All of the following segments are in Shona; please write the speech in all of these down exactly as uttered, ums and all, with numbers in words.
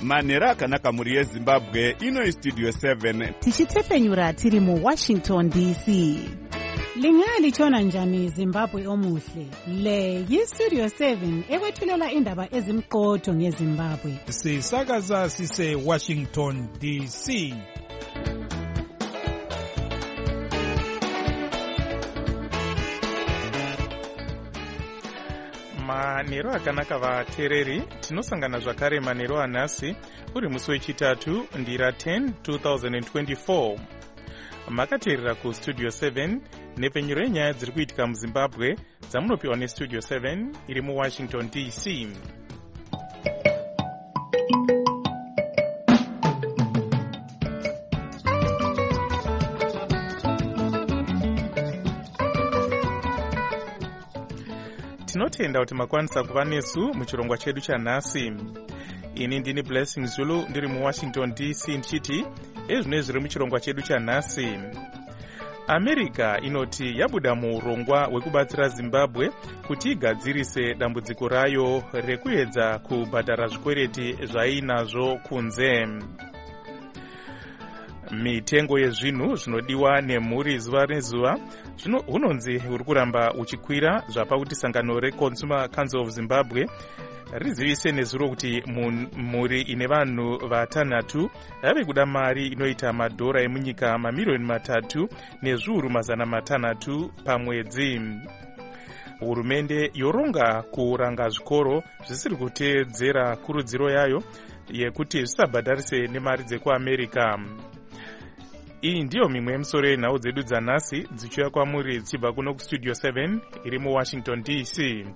manhero akanaka muri yezimbabwe. Ino istudio seven tichitefenyura tiri mu Washington D C. Lingalitshona njani Zimbabwe omuhle? Le yistudio seven ekwethulela indaba ezimqotho ngeZimbabwe. Sisakaza sise Washington D C. Manhero akanaka vateereri, tinosangana zvakare manhero anhasi uri musi wechitatu ndira ten twenty twenty-four. Makateerera kustudio seven nepenyero yenyaya dziri kuitika muZimbabwe dzamunopiwa nestudio seven iri muWashington D C. Tinotenda kuti makwanisa kuva nesu muchirongwa chedu chanhasi. Ini ndini Blessing Zulu ndiri muWashington D C ndichiti ezvino zviri muchirongwa chedu chanhasi. America inoti yabuda muurongwa hwekubatsira Zimbabwe kuti igadzirise dambudziko rayo rekuedza kubhadhara zvikwereti zvainazvo kunze. Mitengo yezvinhu zvinodiwa nemhuri zuva nezuva hunonzi uri kuramba uchikwira zvapa kuti sangano reConsumer Council of Zimbabwe rizivise nezuro kuti mhuri ine vanhu vatanhatu yave kuda mari inoita madhora emunyika mamiliyoni matatu nezviuru mazana matanhatu pamwedzi. Hurumende yoronga kuranga zvikoro zvisiri kuteedzera kurudziro yayo yekuti zvisabhadharise nemari dzekuAmerica. Iyi ndiyo mimwe yemisoro yenhau dzedu dzanhasi dzichiuya kwamuri dzichibva kuno kustudio seven iri muWashington D C.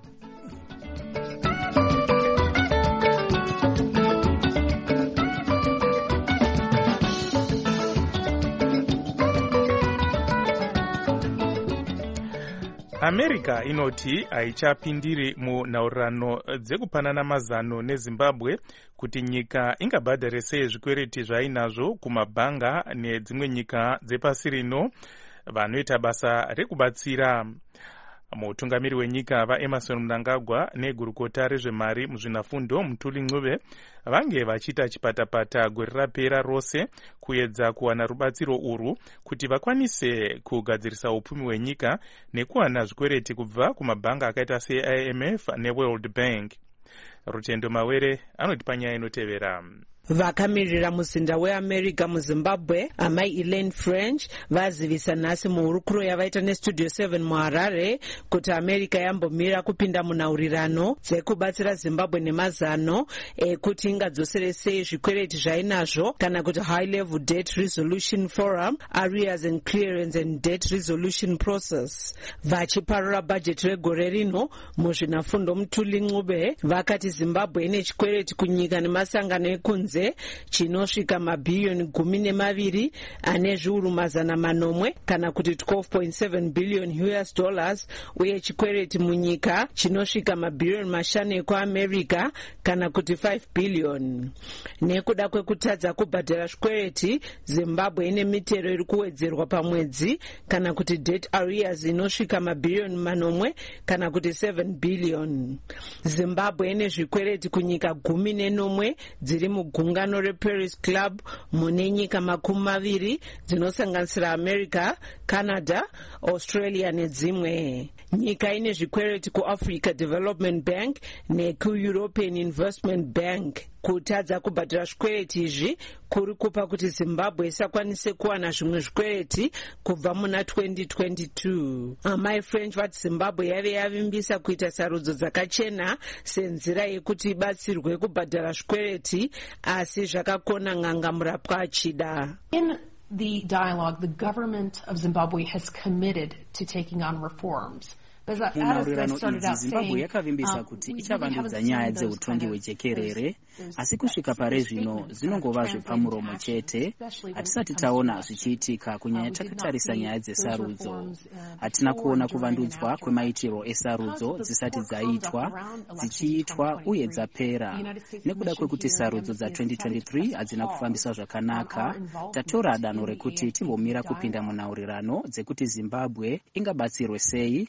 America inoti haichapindiri munhaurirano dzekupanana mazano neZimbabwe kuti nyika ingabhadhare sei zvikwereti zvainazvo kumabhanga nedzimwe nyika dzepasi rino vanoita basa rekubatsira. Mutungamiri wenyika vaEmmerson Mnangagwa negurukota rezvemari muzvinafundo Mutuli Ncube vange vachiita chipatapata gore rapera rose kuedza kuwana rubatsiro urwu kuti vakwanise kugadzirisa upfumi hwenyika nekuwana zvikwereti kubva kumabhanga akaita se-I M F neWorld Bank. Rutendo Mawere anoti panyaya inotevera. Vakamirira muzinda weAmerica muZimbabwe amai Elaine French vazivisa nhasi muhurukuro yavaita nestudio seven muHarare kuti America yambomira kupinda munhaurirano dzekubatsira Zimbabwe nemazano ekuti ingadzosere sei zvikwereti zvainazvo kana kuti High Level Debt Resolution Forum, Arrears and Clearance and Debt Resolution Process. Vachiparura bajeti regore rino muzvinafundo Mutuli Ncube vakati Zimbabwe ine chikwereti kunyika nemasangano ekunze chinosvika mabhilioni gumi nemaviri ane zviuru mazana manomwe kana kuti twelve point seven billion U S dollars uye chikwereti munyika chinosvika mabhilioni mashanu ekuAmerica kana kuti five billion. Nekuda kwekutadza kubhadhara zvikwereti, Zimbabwe ine mitero iri kuwedzerwa pamwedzi kana kuti debt arrears inosvika mabhilioni manomwe kana kuti seven billion. Zimbabwe ine zvikwereti kunyika gumi nenomwe dziri mugungano reParis Club mune nyika makumi maviri dzinosanganisira America, Canada, Australia nedzimwe. Nyika ine zvikwereti kuAfrica Development Bank nekuEuropean Investment Bank. Kutadza kubhadhara zvikwereti izvi kuri kupa kuti Zimbabwe isakwanise kuwana zvimwe zvikwereti kubva muna twenty twenty-two. Amai French vati Zimbabwe yave yavimbisa kuita sarudzo dzakachena senzira yekuti ibatsirwe kubhadhara zvikwereti asi zvakakona ng'anga murapwa achida. In the dialogue, the government of Zimbabwe has committed to taking on reforms. Munhaurirano idzi Zimbabwe yakavimbisa kuti ichavandudza nyaya dzeutongi hwejekerere, asi kusvika pare zvino zvinongova zvepamuromo chete. Hatisati taona zvichiitika kunyanya takatarisa nyaya dzesarudzo. Hatina kuona kuvandudzwa kwemaitiro esarudzo dzisati dzaitwa, dzichiitwa uye dzapera. Nekuda kwekuti sarudzo dza twenty twenty-three hadzina kufambisa zvakanaka, tatora danho rekuti timbomira kupinda munhaurirano dzekuti Zimbabwe ingabatsirwe sei kuti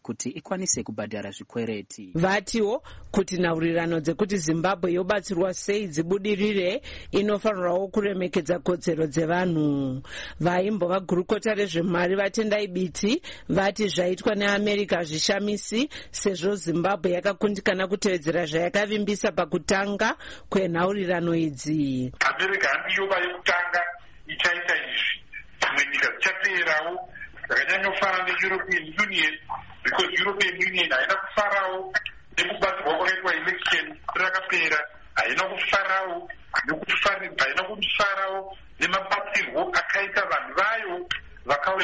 vakwanise kubhadhara zvikwereti. Vatiwo kuti nhaurirano dzekuti Zimbabwe yobatsirwa sei dzibudirire inofanirawo kuremekedza kodzero dzevanhu. Vaimbova gurukota rezvemari vatendai biti vati zvaitwa neAmerica hazvishamisi sezvo Zimbabwe yakakundikana kutevedzera zvayakavimbisa pakutanga kwenhaurirano idzi. America handiyova yekutanga ichaita izvi. Dzimwe nyika dzichaperawo zvakanyanyofana neEuropean Union, because European Union haina kufarawo nekubatsirwa kwakaitwa election rakapera, haina kufarawo nekufaridza, haina kufarawo nemabatsirwo akaita vanhu vayo vakauya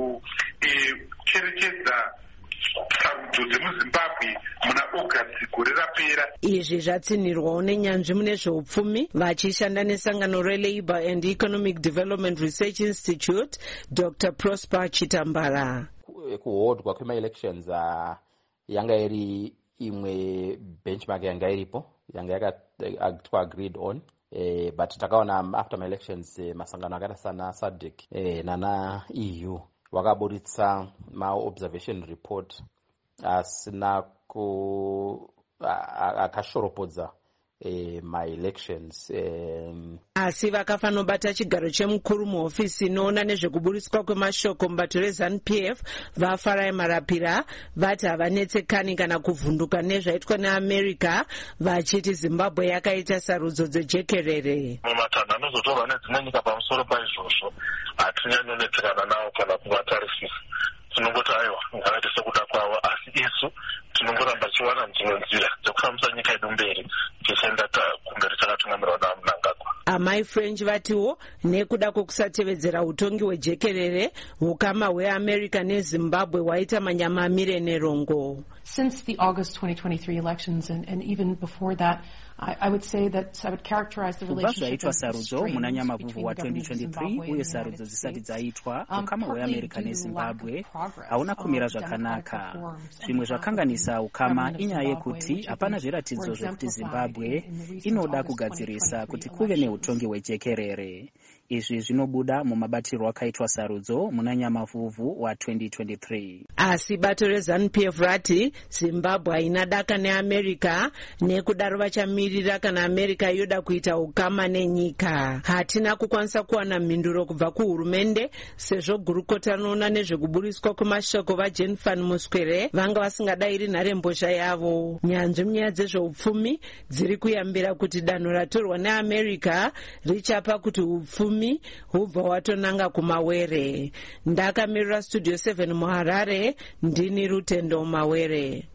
kuzocherechedza sarudzo dzemuZimbabwe muna August gore rapera. Izvi zvatsinirwawo nenyanzvi mune zveupfumi vachishanda nesangano reLabour and Economic Development Research Institute, Doctor Prosper Chitambara. Kuhodwa kwema-elections uh, yanga iri imwe benchmark yanga iripo yanga yakaitwa agreed on. Eh, but takaona after my elections eh, masangano akata sana S A D C eh, nana E U wakaburitsa ma-observation report asina ku akashoropodza eh, my-elections eh. Asi vakafanobata chigaro chemukuru muhofisi inoona nezvekuburiswa kwemashoko mubato reZANU-P F vaFarai Marapira vati havanetsekani kana kuvhunduka nezvaitwa neAmerica vachiti Zimbabwe yakaita sarudzo dzejekerere. Mumatanho anozotorwa nedzimwe nyika pamusoro paizvozvo hatinyanyonetsekana nawo kana kuvatarisisa. Tinongoti aiwa ngavaite sekuda kwavo, asi isu tinongoramba tichiwana dzimwe nzira dzekufambisa nyika yedu mberi tichienda kumberi takatungamirwa naMnangagwa. Amai French vatiwo nekuda kwekusatevedzera utongi hwejekerere hukama hweAmerica neZimbabwe hwaita manyamamire nerongo. Since the August twenty twenty-three elections and, and even before that, I, I would say that I would characterize the relationship as sarudzo muna nyamavuvu wa twenty twenty-three uye sarudzo dzisati dzaitwa ukama hweAmerica neZimbabwe hauna kumira zvakanaka. Zvimwe zvakanganisa ukama inyaya yekuti hapana zviratidzo zvekuti Zimbabwe inoda kugadzirisa kuti kuve neutongi hwejekerere. Izvi zvinobuda mumabatirwo akaitwa sarudzo muna nyamavhuvhu wa twenty twenty-three. Asi bato reZANU-P F rati Zimbabwe haina daka neAmerica nekudaro vachamirira kana America yoda kuita ukama nenyika. Hatina kukwanisa kuwana mhinduro kubva kuhurumende sezvo gurukota rinoona nezvekuburiswa kwemashoko vaJane Van Muswere vanga vasingadairi nharembozha yavo. Nyanzvi munyaya dzezveupfumi dziri kuyambira kuti danho ratorwa neAmerica richapa kuti upfumi hubva watonanga kumawere. Ndakamirira Studio seven muHarare, ndini Rutendo Mawere.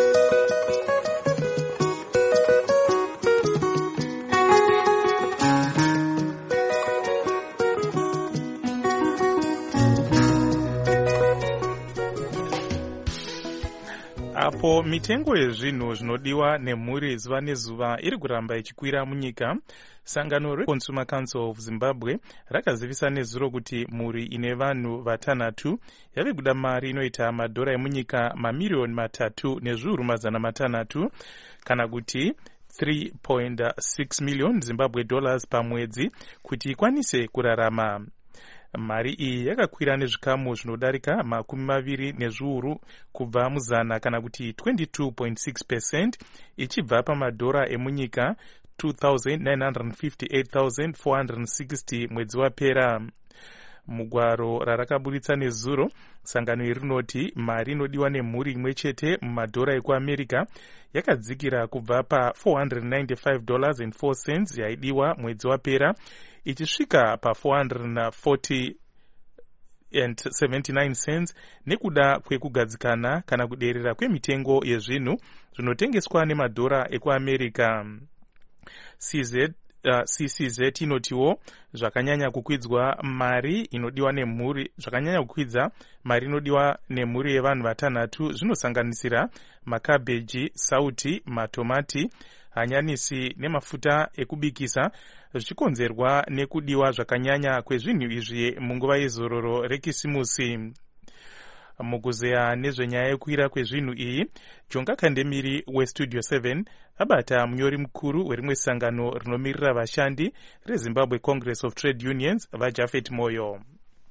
Apo mitengo yezvinhu zvinodiwa nemhuri zuva nezuva iri kuramba ichikwira munyika, sangano reConsumer Council of Zimbabwe rakazivisa nezuro kuti mhuri ine vanhu vatanhatu yave kuda mari inoita madhora emunyika mamiliyoni matatu nezviuru mazana matanhatu kana kuti three point six million Zimbabwe dollars pamwedzi kuti ikwanise kurarama. Mari iyi yakakwira nezvikamu zvinodarika makumi maviri nezviuru kubva muzana kana kuti twenty-two point six percent ichibva pamadhora emunyika two thousand nine hundred fifty-eight thousand four hundred sixty mwedzi wapera. Mugwaro rarakaburitsa nezuro, sangano iri rinoti mari inodiwa nemhuri imwe chete mumadhora ekuAmerica yakadzikira kubva pa four hundred ninety-five dollars and four cents yaidiwa mwedzi wapera ichisvika pa four hundred forty and seventy-nine cents nekuda kwekugadzikana kana kuderera kwemitengo yezvinhu zvinotengeswa nemadhora ekuAmerica. C Z Uh, C C Z inotiwo zvakanyanya kukwidzwa mari inodiwa nemhuri zvakanyanya kukwidza mari inodiwa nemhuri yevanhu vatanhatu zvinosanganisira makabheji, sauti, matomati, hanyanisi nemafuta ekubikisa, zvichikonzerwa nekudiwa zvakanyanya kwezvinhu izvi munguva yezororo rekisimusi. Mukuzeya nezvenyaya yekukwira kwezvinhu iyi, Jonga Kandemiri weStudio seven abata munyori mukuru werimwe sangano rinomirira vashandi reZimbabwe Congress of Trade Unions vaJafet Moyo.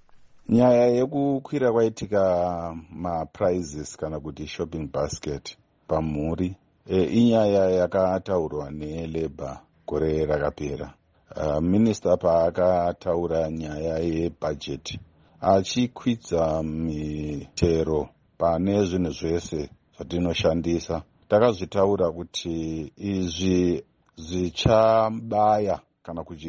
Nyaya yekukwira kwaitika maprizes kana kuti shopping basket pamhuri e, inyaya yakataurwa neLabour gore rakapera. Uh, minista paakataura nyaya yebhajeti achikwidza mitero pane zvinhu zvese zvatinoshandisa, takazvitaura kuti izvi zvichabaya kana kuti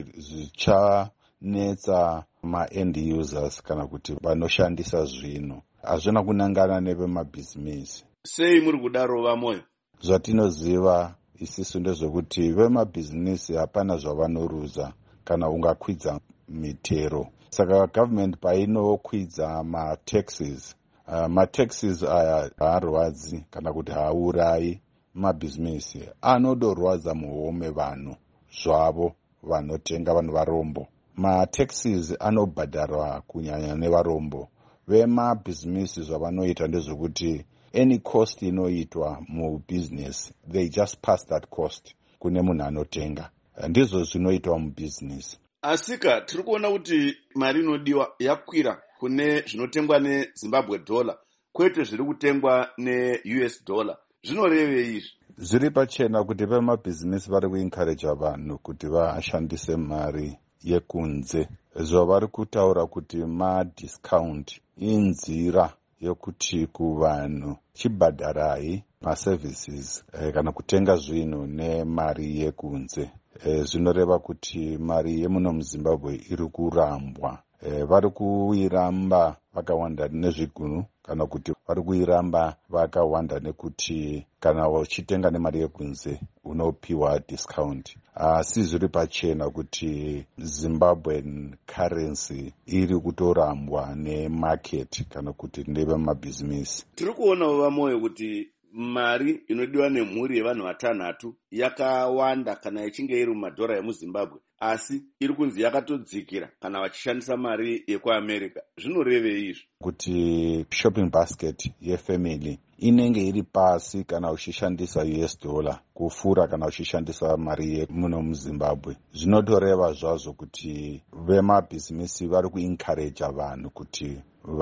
zvichanetsa ma-end users kana kuti vanoshandisa zvinhu, hazvina kunangana nevemabhizimisi. Sei muri kudaro vamoyo? Zvatinoziva isisu ndezvekuti vemabhizimisi hapana zvavanoruza kana ungakwidza mitero. Saka government painokwidza mataxes, uh, mataxes aya haarwadzi kana kuti haurayi mabhizimisi, anodorwadza muhome vanhu zvavo vanotenga, vanhu varombo. Mataxes anobhadharwa kunyanya nevarombo. Vemabhizimisi zvavanoita ndezvekuti any cost inoitwa mubusiness, they just pass that cost kune munhu anotenga. Ndizvo zvinoitwa mubusiness. Asika tiri kuona kuti mari inodiwa yakwira kune zvinotengwa neZimbabwe dollar kwete zviri kutengwa neU S dollar. Zvinoreve izvi? Zviri pachena kuti vemabhizimisi vari kuencourage vanhu kuti vashandise mari yekunze. Zvavari kutaura kuti madiscount inzira yokuti kuvanhu chibhadharai maservices eh, kana kutenga zvinhu nemari yekunze. Eh, zvinoreva kuti mari yemuno muZimbabwe iri kurambwa. Eh, vari kuiramba vakawanda nezvigunu kana kuti vari kuiramba vakawanda nekuti kana uchitenga nemari yekunze unopiwa discount. Asi zviri pachena kuti Zimbabwean currency iri kutorambwa nemarket kana kuti nevemabhizimisi. Tiri kuonawo vamoyo kuti mari inodiwa nemhuri yevanhu vatanhatu yakawanda kana ichinge iri mumadhora emuZimbabwe, asi iri kunzi yakatodzikira kana vachishandisa mari yekuAmerica. Zvinoreve izvi? Kuti shopping basket yefamily inenge iri pasi kana uchishandisa U S dollar kufura kana uchishandisa mari yemuno muZimbabwe. Zvinotoreva zvazvo kuti vemabhizimisi vari kuencourage vanhu kuti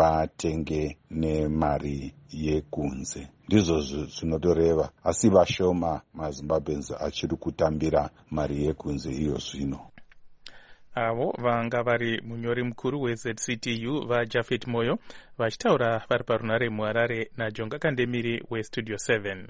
vatenge nemari yekunze. Ndizvo zvinotoreva, asi vashoma maZimbabweans achiri kutambira mari yekunze iyo zvino. Avo vanga vari munyori mukuru weZ C T U vaJafet Moyo vachitaura vari parunare muHarare naJonga Kandemiri weStudio seven.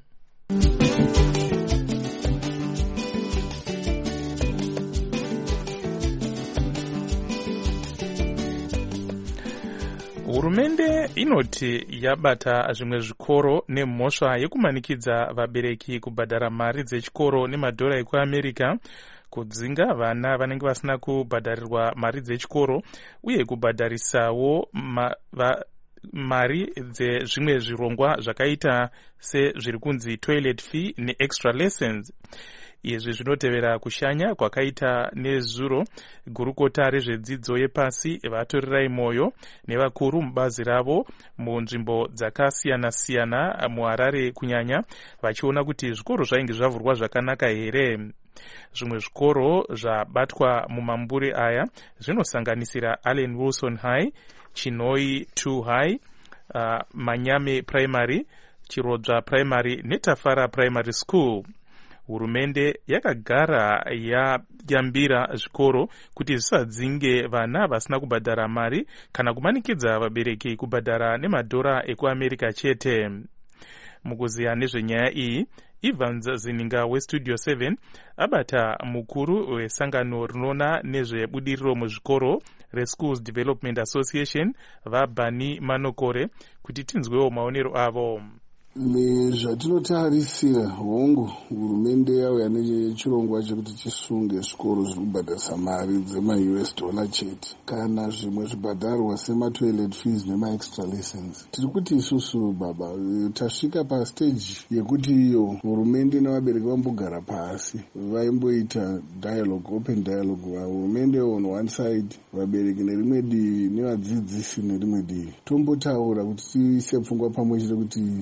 Hurumende inoti yabata zvimwe zvikoro nemhosva yekumanikidza vabereki kubhadhara mari dzechikoro nemadhora ekuAmerica, kudzinga vana vanenge vasina kubhadharirwa mari dzechikoro uye kubhadharisawo ma, va, mari dzezvimwe zvirongwa zvakaita sezviri kunzi toilet fee neextra lessons. Izvi zvinotevera kushanya kwakaita nezuro gurukota rezvedzidzo yepasi vatorirai moyo nevakuru mubazi ravo munzvimbo dzakasiyana-siyana muHarare kunyanya, vachiona kuti zvikoro zvainge zvavhurwa zvakanaka here. Zvimwe zvikoro zvabatwa mumambure aya zvinosanganisira Allen Wilson High, Chinoi two High, uh, Manyame Primary, Chirodzva Primary neTafara Primary School. Hurumende yakagara yayambira zvikoro kuti zvisadzinge vana vasina kubhadhara mari kana kumanikidza vabereki kubhadhara nemadhora ekuAmerica chete. Mukuziya nezvenyaya iyi, Evans Zininga weStudio seven abata mukuru wesangano rinoona nezvebudiriro muzvikoro reSchools Development Association vaBani Manokore kuti tinzwewo maonero avo. Nezvatinotarisira hongu hurumende yauya nechirongwa chekuti chisunge zvikoro zviri kubhadharisa mari dzema-U S dollar chete kana zvimwe zvibhadharwa sema-toilet fees nema-extra lessons. Tiri kuti isusu baba tasvika pastage yekuti iyo hurumende navabereki vambogara pasi vaimboita dialogue, open dialogue, hurumende on one side, vabereki nerimwe divi nevadzidzisi nerimwe divi, tombotaura kuti tiise pfungwa pamwe chete kuti tione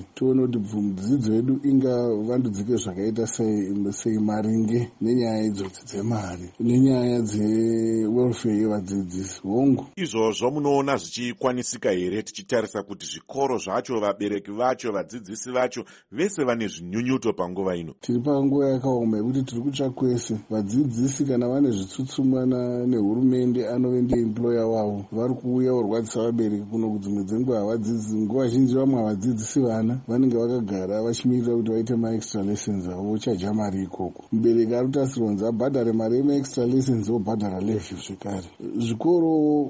kuti dzidzo yedu ingavandudzike zvakaita sei maringe nenyaya idzodzi dzemari nenyaya dzewelfare yevadzidzisi hongu. Izvozvo munoona zvichikwanisika here tichitarisa kuti zvikoro zvacho, vabereki vacho, vadzidzisi vacho vese vane zvinyunyuto panguva ino? Tiri panguva yakaoma yekuti tiri kutsva kwese. Vadzidzisi kana vane zvitsutsumana nehurumende anove ndiemployer wavo, vari kuuya kurwadzisa vabereki kuno kudzimwe dzenguva havadzidzi. Nguva zhinji vamwe havadzidzisi vana, vanenge vakagara vachimirira kuti vaite maextra lessons avo, vochaja mari ikoko. Mubereki ari kutasirwa kunzi abhadhare mari yemaextra lessons obhadhara levy zvekare. Zvikoro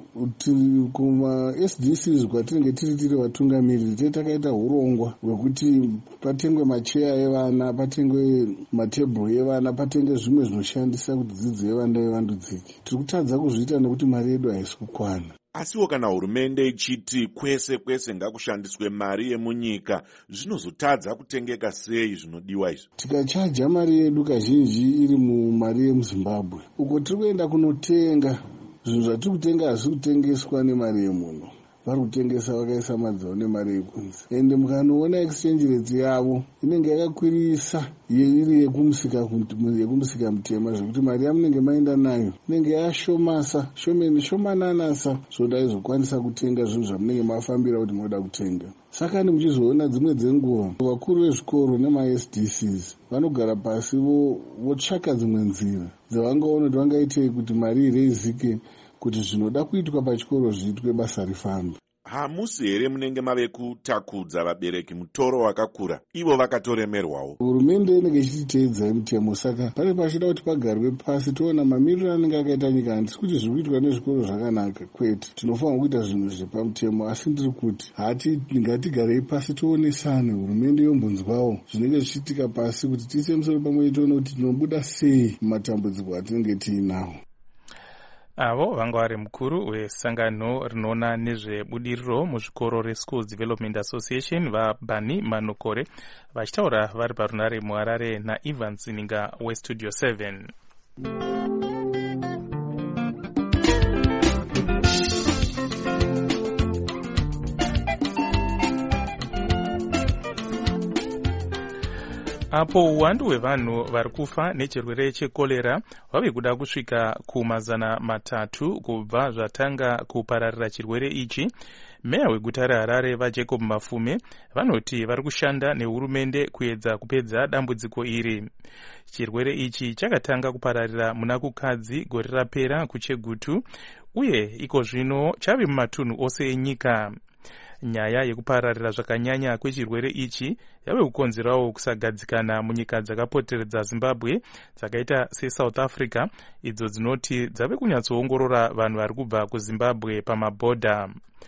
kuma-S D Cs kwatinenge tiri tiri vatungamiriri tete takaita urongwa hwekuti patengwe macheya evana, patengwe matebhuru evana, patengwe zvimwe zvinoshandisa kuti dzidzo yevana ivandudzike. Tiri kutadza kuzviita nekuti mari yedu haisi kukwana. Asiwo kana hurumende ichiti kwese kwese ngakushandiswe mari yemunyika, zvinozotadza kutengeka sei zvinodiwa izvo? Tikachaja mari yedu kazhinji iri mumari yemuZimbabwe, uko tiri kuenda kunotenga zvinhu zvatiri kutenga hazvi kutengeswa nemari yemuno, vari kutengesa vakaisa madzavo nemari yekunze. Ende mukanoona exchange rate yavo inenge yakakwirisa iri yekumusika yekumusika mutema, zvekuti mari yamunenge maenda nayo inenge yashomasa shomeni shomananasa zvoda izokwanisa kutenga zvinhu zvamunenge mafambira kuti munoda kutenga. Saka ndi muchizoona dzimwe dzenguva vakuru vezvikoro nema-S D Cs vanogara pasi votsvaka dzimwe nzira dzavangaona kuti vangaitei kuti mari ireizike kuti zvinoda kuitwa pachikoro zviitwe basa rifambe. Hamusi here munenge mave kutakudza vabereki mutoro wakakura, ivo vakatoremerwawo? Hurumende inenge ichititeedza mitemo, saka pane pachida kuti pagarwe pasi toona mamiriro anenge akaita nyika. Handisi kuti zviri kuitwa nezvikoro zvakanaka, kwete, tinofanira kuita zvinhu zvepamutemo, asi ndiri kuti hati ngatigarei pasi toonesane, hurumende yombonzwawo zvinenge zvichiitika pasi, kuti tiise musoro pamwe tione kuti tinobuda sei mumatambudziko atinenge tiinawo. Avo vanga vari mukuru wesangano rinoona nezvebudiriro muzvikoro reSchools Development Association vaBani Manukore vachitaura vari parunare muHarare naIvans Ninga weStudio seven. Apo uwandu hwevanhu vari kufa nechirwere chekorera hwave kuda kusvika kumazana matatu kubva zvatanga kupararira chirwere ichi, meya weguta reHarare vaJacob Mafume vanoti vari kushanda nehurumende kuedza kupedza dambudziko iri. Chirwere ichi chakatanga kupararira muna kukadzi gore rapera kuChegutu, uye iko zvino chave mumatunhu ose enyika. Nyaya yekupararira zvakanyanya kwechirwere ichi yave kukonzerawo kusagadzikana munyika dzakapoteredza Zimbabwe dzakaita seSouth Africa, idzo dzinoti dzave kunyatsoongorora vanhu vari kubva kuZimbabwe pamabhodha.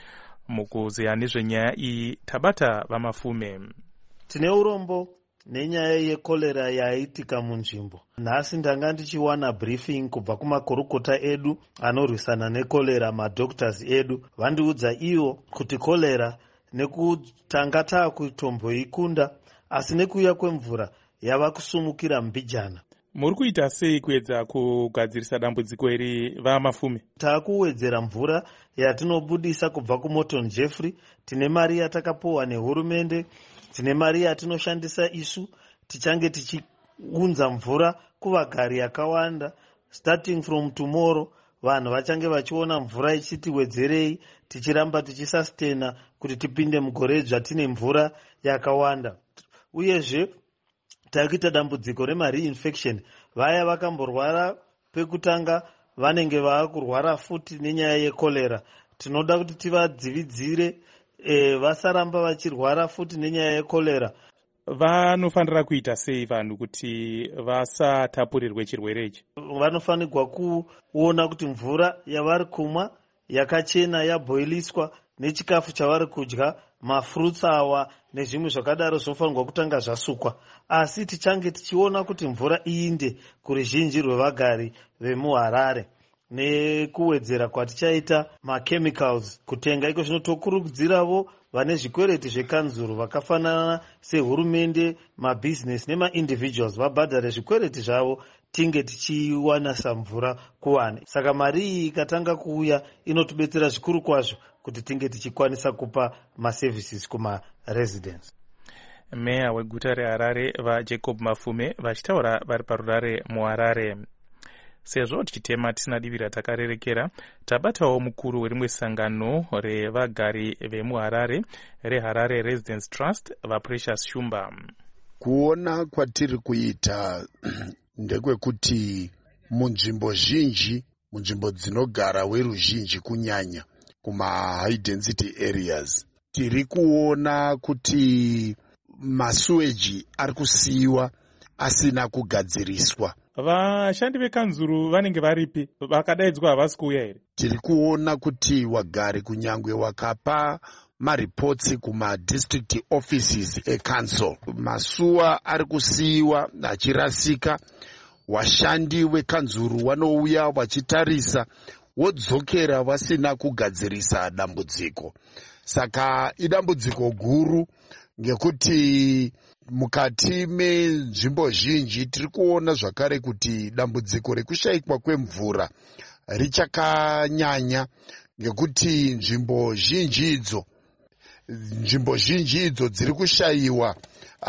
Mukuziya nezvenyaya iyi tabata vaMafume. Tine urombo nenyaya yekorera yaitika munzvimbo. Nhasi ndanga ndichiwana briefing kubva kumakurukota edu anorwisana nekorera, madoctors edu vandiudza iwo kuti korera nekutanga taakutomboikunda, asi nekuuya kwemvura yava kusumukira mbijana. Muri kuita sei kuedza kugadzirisa dambudziko iri vaMafume? Taakuwedzera mvura yatinobudisa kubva kuMorton Jeffrey. Tine mari yatakapuwa nehurumende, tine mari yatinoshandisa isu, tichange tichiunza mvura kuvagari yakawanda. Starting from tomorrow vanhu vachange vachiona mvura ichitiwedzerei, tichiramba tichisustena kuti tipinde mugore zvatine mvura yakawanda. Uyezve takuita dambudziko remareinfection. Vaya vakamborwara pekutanga vanenge vaakurwara futi nenyaya yekorera. Tinoda kuti tivadzividzire e, vasaramba vachirwara futi nenyaya yekorera. Vanofanira kuita sei vanhu kuti vasatapurirwe chirwere ichi? Vanofanirwa kuona kuti mvura yavari kumwa yakachena, yabhoiliswa, nechikafu chavari kudya, mafruits awa nezvimwe zvakadaro zvofanirwa kutanga zvasukwa. Asi tichange tichiona kuti mvura iinde kuruzhinji rwevagari vemuHarare nekuwedzera kwatichaita machemicals kutenga. Iko zvinotokurudziravo vane zvikwereti zvekanzuru vakafanana sehurumende, mabusiness nemaindividuals vabhadhare zvikwereti zvavo tinge tichiwanasa mvura kuwana. Saka mari iyi ikatanga kuuya inotibetsera zvikuru kwazvo kuti tinge tichikwanisa kupa maservices kuma residents. meya weguta reharare vajacob mafume vachitaura vari parurare muharare. Sezvo tichitema tisina divi ratakarerekera, tabatawo mukuru werimwe sangano revagari vemuharare reHarare Residence Trust vaPrecious Shumba. Kuona kwatiri kuita ndekwekuti munzvimbo zhinji, munzvimbo dzinogara weruzhinji kunyanya kuma high density areas, tiri kuona kuti masuweji ari kusiyiwa asina kugadziriswa. Vashandi vekanzuru vanenge varipi? Vakadaidzwa havasi kuuya here? Tiri kuona kuti wagari kunyangwe wakapa maripotsi kuma district offices ecouncil, masuwa ari kusiyiwa achirasika. Washandi wekanzuru wanouya wachitarisa, wodzokera vasina kugadzirisa dambudziko. Saka idambudziko guru, ngekuti mukati menzvimbo zhinji tiri kuona zvakare kuti dambudziko rekushayikwa kwemvura richakanyanya, ngekuti nzvimbo zhinji idzo nzvimbo zhinji idzo dziri kushayiwa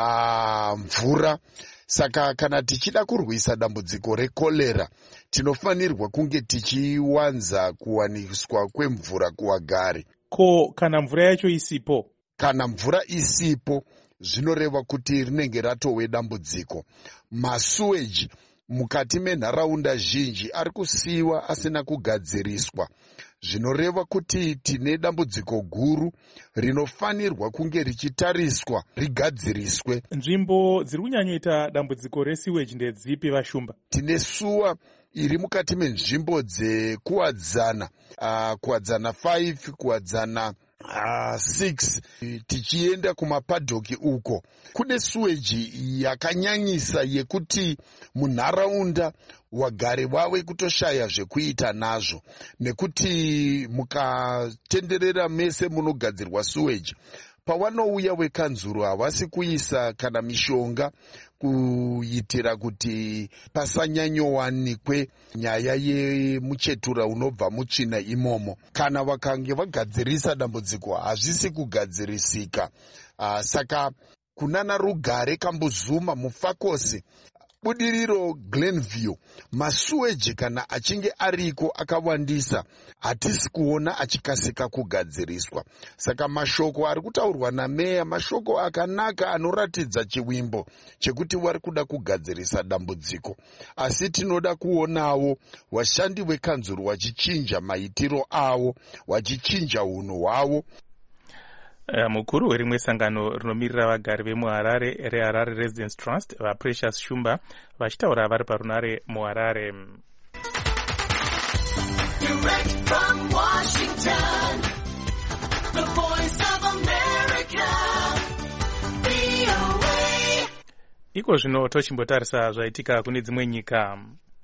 uh, mvura. Saka kana tichida kurwisa dambudziko rekolera, tinofanirwa kunge tichiwanza kuwaniswa kwemvura kuwagari. Ko kana mvura yacho isipo? Kana mvura isipo, zvinoreva kuti rinenge ratowe dambudziko. Masuweji mukati menharaunda zhinji ari kusiyiwa asina kugadziriswa, zvinoreva kuti tine dambudziko guru rinofanirwa kunge richitariswa rigadziriswe. Nzvimbo dziri kunyanyoita dambudziko resiweji ndedzipi Vashumba? Tine suwa iri mukati menzvimbo dzekuwadzana, uh, kuwadzana five, kuwadzana Uh, six, tichienda kumapadhoki uko kune suweji yakanyanyisa yekuti munharaunda wagare wawe kutoshaya zvekuita nazvo, nekuti mukatenderera mese munogadzirwa suweji, pawanouya wekanzuru havasi kuisa kana mishonga kuitira kuti pasanyanyowanikwe nyaya yemuchetura unobva mutsvina imomo. Kana vakange vagadzirisa dambudziko hazvisi kugadzirisika. Uh, saka kunana rugare kambuzuma mufakosi budiriro Glenview, masuweji kana achinge ariko akawandisa hatisi kuona achikasika kugadziriswa. Saka mashoko ari kutaurwa nameya mashoko akanaka anoratidza chiwimbo chekuti wari kuda kugadzirisa dambudziko, asi tinoda kuonawo washandi wekanzuru wachichinja maitiro avo, wachichinja unhu hwavo. Uh, mukuru werimwe sangano rinomirira vagari vemuharare reHarare Residence Trust vaPrecious Shumba vachitaura vari parunare muHarare. Direct from Washington, the voice of America, V O A. Iko zvino tochimbotarisa zvaitika kune dzimwe nyika.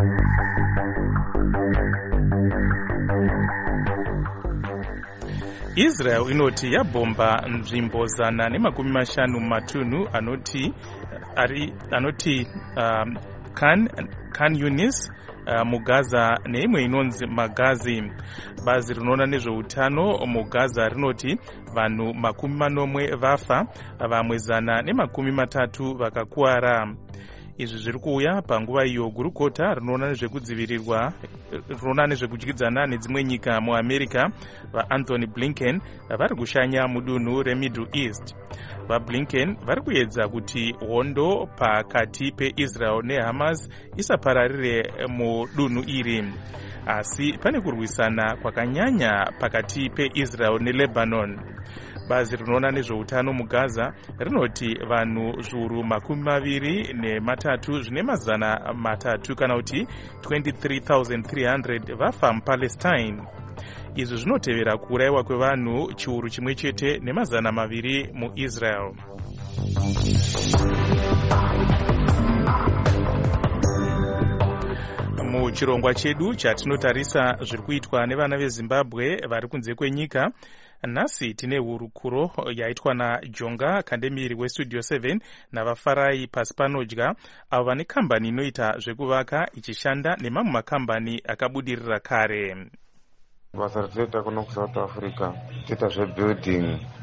Israel inoti yabomba nzvimbo zana nemakumi mashanu matunhu anoti ari anoti um, Khan Khan Yunis uh, muGaza neimwe inonzi Magazi. Bazi rinoona nezveutano muGaza rinoti vanhu makumi manomwe vafa, vamwe zana nemakumi matatu vakakuwara. Izvi zviri kuuya panguva iyo gurukota rinoona nezvekudzivirirwa rinoona nezvekudyidzana nedzimwe nyika muAmerica vaAnthony Blinken vari kushanya mudunhu reMiddle East. VaBlinken vari kuedza kuti hondo pakati peIsrael neHamas isapararire mudunhu iri, asi pane kurwisana kwakanyanya pakati peIsrael neLebanon. Bazi rinoona nezveutano muGaza rinoti vanhu zviuru makumi maviri nematatu zvine mazana matatu kana kuti twenty-three thousand three hundred vafa muPalestine. Izvi zvinotevera kuurayiwa kwevanhu chiuru chimwe chete nemazana maviri muIsrael. Muchirongwa chedu chatinotarisa zviri kuitwa nevana veZimbabwe vari kunze kwenyika, nhasi tine hurukuro yaitwa naJonga Kandemiri weStudio seven navafarai pasi panodya, avo vane kambani inoita zvekuvaka ichishanda nemamwe makambani akabudirira kare. Basa ratoita kuno kuSouth Africa toita zvebuilding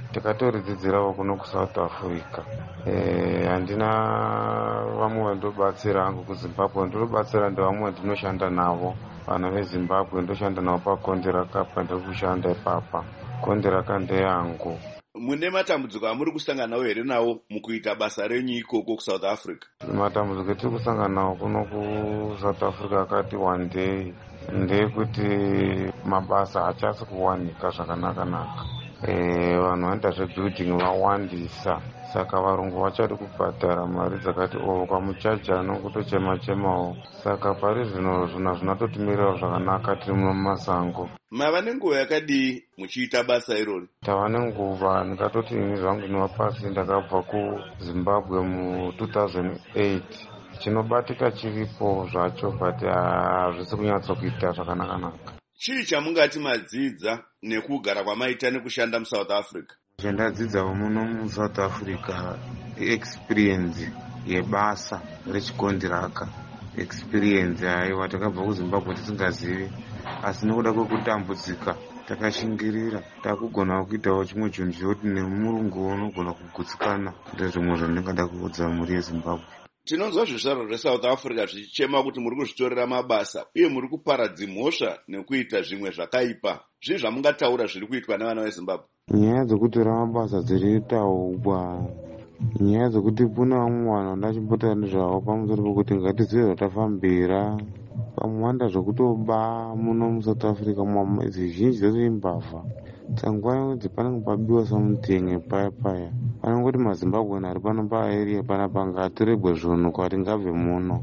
takatoridzidzirawo kuno kuSouth Africa. Handina vamwe vandobatsira hangu kuZimbabwe, ndinobatsira ndevamwe vandinoshanda navo, vana veZimbabwe ndoshanda navo pakondiraka pandiri kushanda ipapa. Kondiraka ndeyangu. Mune matambudziko amuri kusangana nawo here nawo mukuita basa renyu ikoko kuSouth Africa? Matambudziko etiri kusangana nawo kuno kuSouth Africa akati one day ndeyekuti mabasa hachasi kuwanika zvakanaka-naka. Vanhu vanoita zvebuilding vawandisa, saka varungu vachadi kubhadhara mari dzakati ovo kwamuchaja nokutochema-chemawo. Saka pari zvino zvino zvinatotimirirawo zvakanaka tiri mumasango. Mava nenguva yakadii muchiita basa irori? Tava nenguva, ndikatoti ini zvangu ndinova pasi, ndakabva kuZimbabwe mu two thousand eight. Chinobatika chiripo zvacho but hazvisi kunyatsokuita zvakanaka-naka. Chii chamungati madzidza nekugara kwamaita nekushanda muSouth Africa? Chandadzidzawo muno muSouth Africa experience yebasa rechikondiraka. Experience aiwa, takabva kuZimbabwe tisingazivi, asi nekuda kwekutambudzika takashingirira, takugona kuitawo chimwe chinhu chekuti nemurungu unogona kugutsikana. Ndezvimwe zvandingada kuudza muri yeZimbabwe. Tinonzwa zvizvarwa zveSouth Africa zvichichema kuti muri kuzvitorera mabasa uye muri kuparadza mhosva nekuita zvimwe zvakaipa. Zvii zvamungataura zviri kuitwa nevana veZimbabwe? Nyaya dzekutora mabasa dziritaurwa, nyaya dzekuti kuna vamwe vanhu vandachimbota nezvavo pamusoro pokuti ngatizive zvatafambira. Pamwanda zvokutoba muno muSouth Africa zizhinji dzedzo imbavha. Tsangwa yekuti panenge pabiwa samutenge paya paya. Panongoti maZimbabwe ari pano paarea panapa ngatiregwe zvinhu kwati ngabve muno.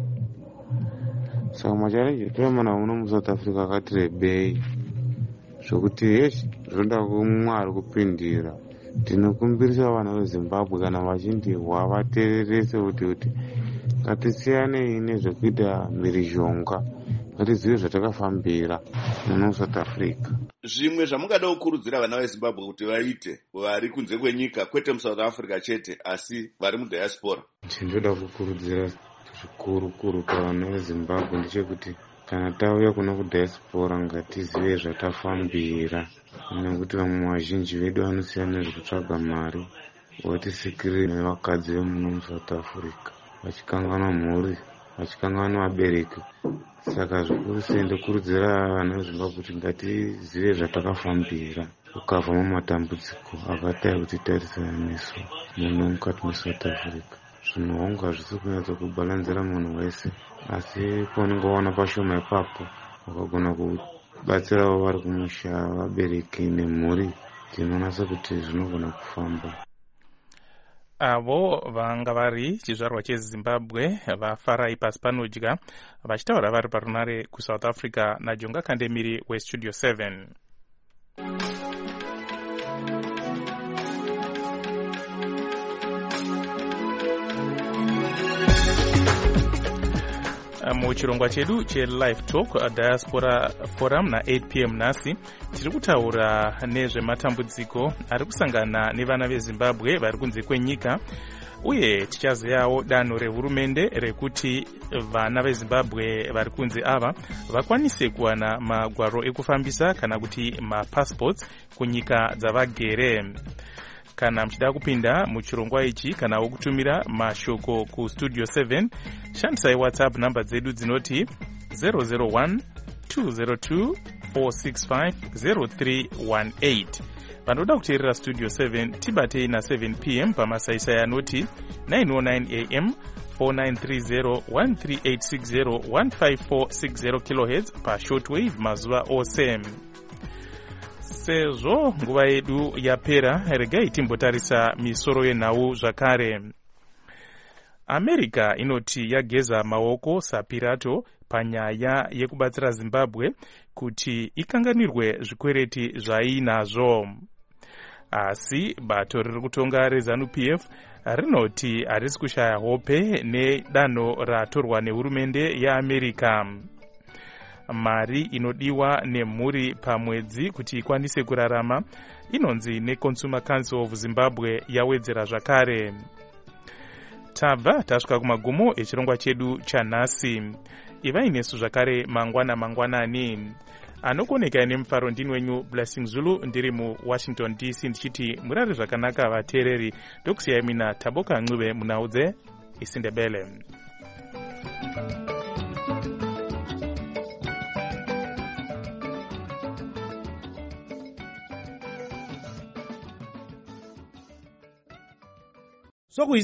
Saka machalenje toemana muno muSouth Africa akati rebei. Zvokuti heshi zvoda kumwari kupindira. Tinokumbirisa vana veZimbabwe kana vachindihwa vateerese kuti kuti ngatisiyanei nezvekuita mhirizhonga, ngatizive zvatakafambira muno South Africa. Zvimwe zvamungada kukurudzira vana veZimbabwe kuti vaite vari kunze kwenyika, kwete muSouth Africa chete asi vari mudiaspora? Chandinoda kukurudzira zvikuru-kuru pavana veZimbabwe ndechekuti kana tauya kuno kudiaspora ngatizive zvatafambira, nekuti vamwe vazhinji vedu vanosiya nezvekutsvaga mari vatisikirire nevakadzi vemuno muSouth Africa, vachikanganwa mhuri, vachikanganwa vabereki. Saka zvikuru sei ndokurudzira vana veZimbabwe kuti ngatizive zvatakafambira ukabva mumatambudziko akadai kuti tarisana nesu muno mukati meSouth Africa. Zvinhu hongu hazvisi kunyatsa kubhalanzira munhu wese, asi paunenge waona pashoma ipapo wakagona kubatsirawo vari kumusha, vabereki nemhuri, tinonasa kuti zvinogona kufamba. Avo vanga vari chizvarwa cheZimbabwe vafarai pasi panodya vachitaura vari parunare kuSouth Africa naJonga Kandemiri weStudio seven. Muchirongwa chedu cheLive Talk Diaspora Forum na eight p m nhasi tiri kutaura nezvematambudziko ari kusangana nevana veZimbabwe vari kunze kwenyika, uye tichaziyawo danho rehurumende rekuti vana veZimbabwe vari kunze ava vakwanise kuwana magwaro ekufambisa kana kuti mapassports kunyika dzavagere. Kana mchida kupinda muchirongwa ichi kana wokutumira mashoko ku Studio seven, shandisai WhatsApp namba dzedu dzinoti zero zero one two zero two four six five zero three one eight. Vanoda kuteerera Studio seven tibatei na seven p m pamasaisai anoti nine oh nine a m four nine three zero one three eight six zero one five four six zero kilohertz pa shortwave mazuva ose. Sezvo nguva yedu yapera, regai timbotarisa misoro yenhau zvakare. America inoti yageza maoko saPirato panyaya yekubatsira Zimbabwe kuti ikanganirwe zvikwereti zvainazvo. Asi bato riri kutonga reZANU P F rinoti harisi kushaya hope nedanho ratorwa nehurumende yeAmerica. Mari inodiwa nemhuri pamwedzi kuti ikwanise kurarama inonzi neConsumer Council of Zimbabwe yawedzera zvakare. Tabva tasvika kumagumo echirongwa chedu chanhasi. Ivai nesu zvakare mangwana mangwanani. anokoneka nemufaro ndini wenyu Blessing Zulu ndiri muWashington D C ndichiti murari zvakanaka vateereri. Ndokusiyai mina Taboka Ncube munaudze isindebele. So